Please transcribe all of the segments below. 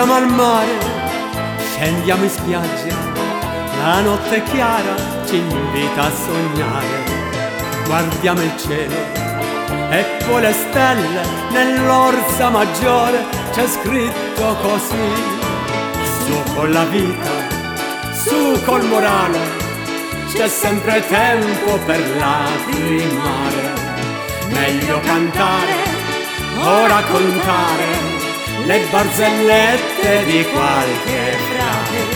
Andiamo al mare, scendiamo in spiaggia, la notte chiara ci invita a sognare. Guardiamo il cielo e poi le stelle, nell'orsa maggiore c'è scritto così: su con la vita, su col morale, c'è sempre tempo per lacrimare. Meglio cantare o raccontare le barzellette di qualche frate.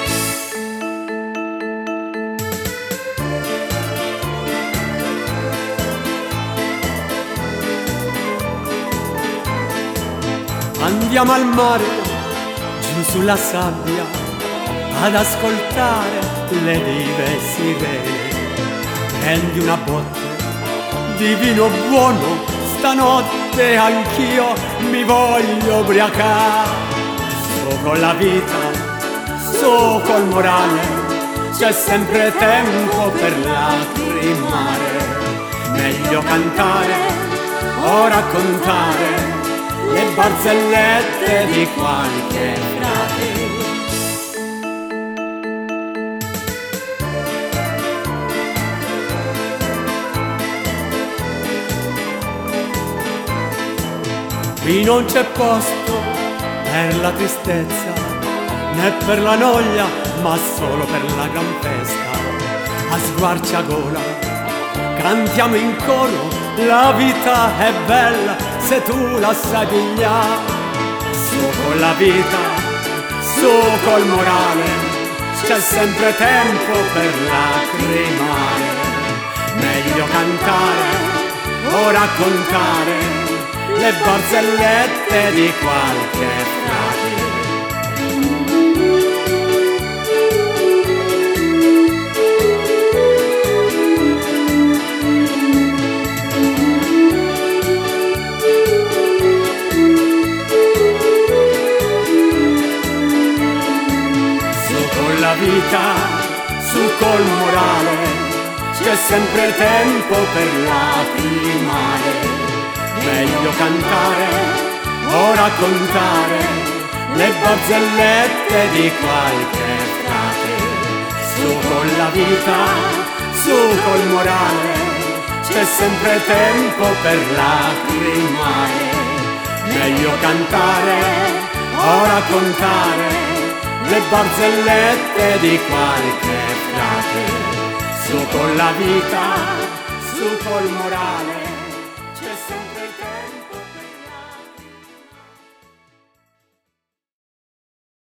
Andiamo al mare, giù sulla sabbia, ad ascoltare le vive sirene. Prendi una botte di vino buono, stanotte anch'io mi voglio ubriacare. Su con la vita, su col morale, c'è sempre tempo per lacrimare. Meglio cantare o raccontare le barzellette di qualche frate. Qui non c'è posto per la tristezza né per la noia, ma solo per la gran festa. A squarciagola cantiamo in coro: la vita è bella se tu la sai pigliare. Su con la vita, su col morale, c'è sempre tempo per lacrimare. Meglio cantare o raccontare le barzellette di qualche frate. La vita, su col morale, c'è sempre tempo per lacrimare. Meglio cantare o raccontare le barzellette di qualche frate. Su con la vita, su col morale, c'è sempre tempo per lacrimare. Meglio cantare o raccontare le barzellette di qualche frate. Su con la vita, su col morale,